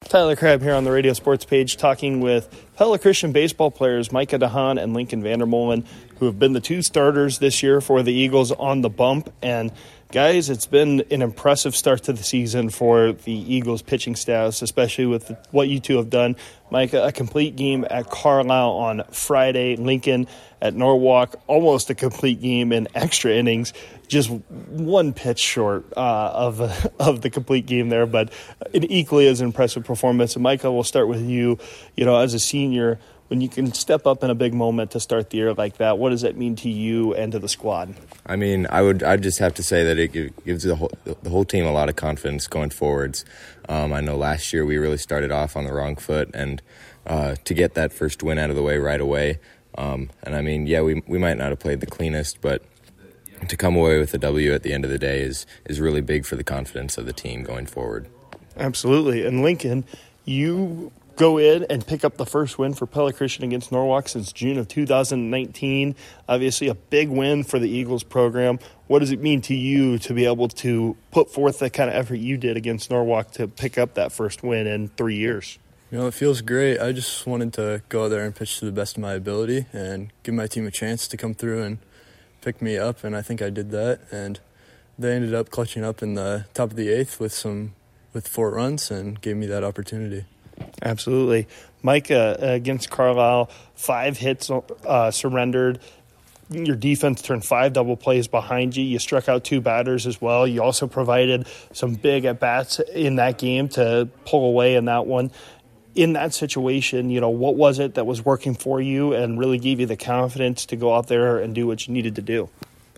Tyler Crabb here on the Radio Sports Page talking with Pella Christian baseball players Micah DeHaan and Lincoln Vandermolen, who have been the two starters this year for the Eagles on the bump. And guys, it's been an impressive start to the season for the Eagles pitching staffs, especially with what you two have done. Micah, a complete game at Carlisle on Friday. Lincoln at Norwalk, almost a complete game in extra innings. Just one pitch short of the complete game there, but an equally as impressive performance. And Micah, we'll start with you. You know, as a senior, when you can step up in a big moment to start the year like that, what does that mean to you and to the squad? I mean, I'd just have to say that it gives the whole team a lot of confidence going forwards. I know last year we really started off on the wrong foot, and to get that first win out of the way right away. And I mean, yeah, we might not have played the cleanest, but to come away with a W at the end of the day is really big for the confidence of the team going forward. Absolutely. And Lincoln, you go in and pick up the first win for Pella Christian against Norwalk since June of 2019. Obviously a big win for the Eagles program. What does it mean to you to be able to put forth the kind of effort you did against Norwalk to pick up that first win in 3 years? You know, it feels great. I just wanted to go there and pitch to the best of my ability and give my team a chance to come through and pick me up, and I think I did that. And they ended up clutching up in the top of the eighth with 4 runs and gave me that opportunity. Absolutely. Micah, against Carlisle, 5 hits surrendered. Your defense turned 5 double plays behind you. You struck out 2 batters as well. You also provided some big at-bats in that game to pull away in that one. In that situation, you know, what was it that was working for you and really gave you the confidence to go out there and do what you needed to do?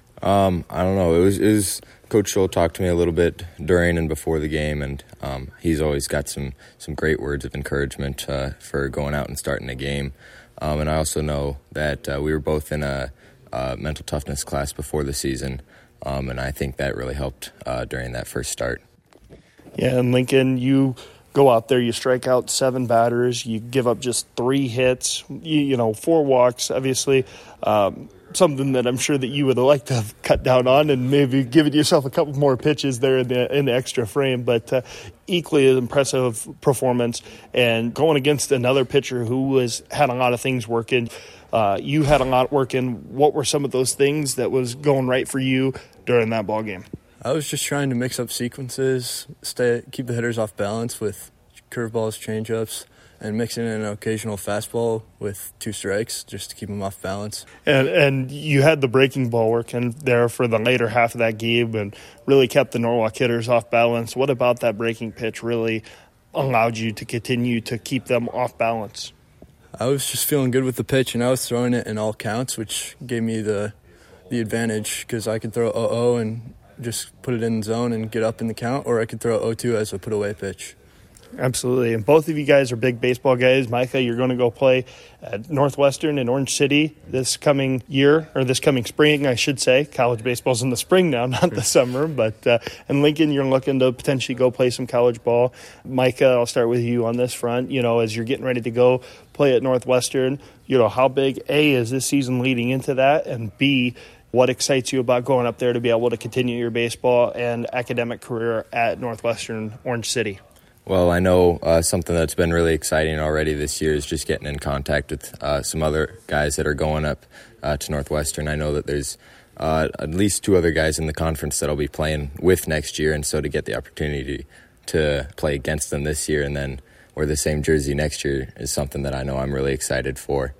I don't know. It was Coach Scholl talked to me a little bit during and before the game, and he's always got some great words of encouragement for going out and starting a game. And I also know that we were both in a mental toughness class before the season, and I think that really helped during that first start. Yeah, and Lincoln, you go out there, you strike out 7 batters, you give up just 3 hits, you know, 4 walks, obviously. Something that I'm sure that you would have liked to have cut down on and maybe given yourself a couple more pitches there in the extra frame, but equally an impressive performance. And going against another pitcher who had a lot of things working, you had a lot working. What were some of those things that was going right for you during that ball game? I was just trying to mix up sequences, keep the hitters off balance with curveballs, changeups, and mixing in an occasional fastball with 2 strikes just to keep them off balance. And you had the breaking ball working there for the later half of that game and really kept the Norwalk hitters off balance. What about that breaking pitch really allowed you to continue to keep them off balance? I was just feeling good with the pitch, and I was throwing it in all counts, which gave me the advantage because I could throw 0-0 and just put it in zone and get up in the count, or I could throw 0-2 as a put-away pitch. Absolutely. And both of you guys are big baseball guys. Micah, you're going to go play at Northwestern in Orange City this coming year, or this coming spring, I should say. College baseball's in the spring now, not the summer. But and Lincoln, you're looking to potentially go play some college ball. Micah, I'll start with you on this front. You know, as you're getting ready to go play at Northwestern, you know, how big, A, is this season leading into that, and B, what excites you about going up there to be able to continue your baseball and academic career at Northwestern Orange City? Well, I know something that's been really exciting already this year is just getting in contact with some other guys that are going up to Northwestern. I know that there's at least 2 other guys in the conference that I'll be playing with next year, and so to get the opportunity to play against them this year and then wear the same jersey next year is something that I know I'm really excited for.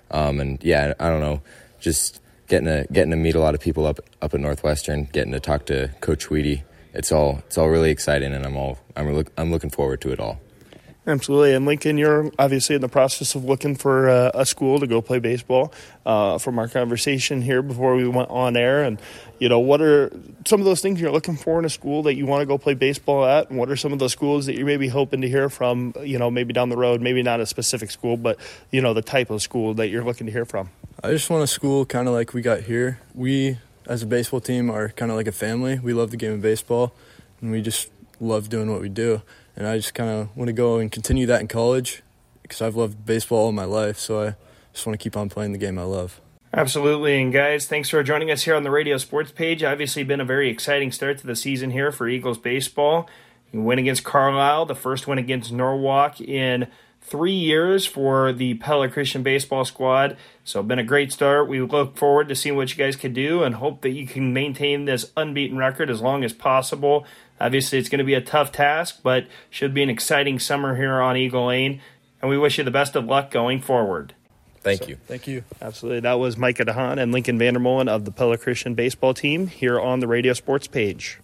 And yeah, I don't know, just getting to meet a lot of people up at Northwestern, getting to talk to Coach Weedy. It's all really exciting, and I'm looking forward to it all. Absolutely. And Lincoln, you're obviously in the process of looking for a school to go play baseball. From our conversation here before we went on air, and you know, what are some of those things you're looking for in a school that you want to go play baseball at, and what are some of those schools that you're maybe hoping to hear from? You know, maybe down the road, maybe not a specific school, but you know, the type of school that you're looking to hear from. I just want a school kind of like we got here. We, as a baseball team, are kind of like a family. We love the game of baseball, and we just love doing what we do. And I just kind of want to go and continue that in college because I've loved baseball all my life, so I just want to keep on playing the game I love. Absolutely. And guys, thanks for joining us here on the Radio Sports Page. Obviously been a very exciting start to the season here for Eagles baseball. You win against Carlisle, the first win against Norwalk in 3 years for the Pella Christian baseball squad. So been a great start. We look forward to seeing what you guys can do and hope that you can maintain this unbeaten record as long as possible. Obviously, it's going to be a tough task, but should be an exciting summer here on Eagle Lane. And we wish you the best of luck going forward. Thank you. Thank you. Absolutely. That was Micah DeHaan and Lincoln Vandermolen of the Pella Christian baseball team here on the Radio Sports page.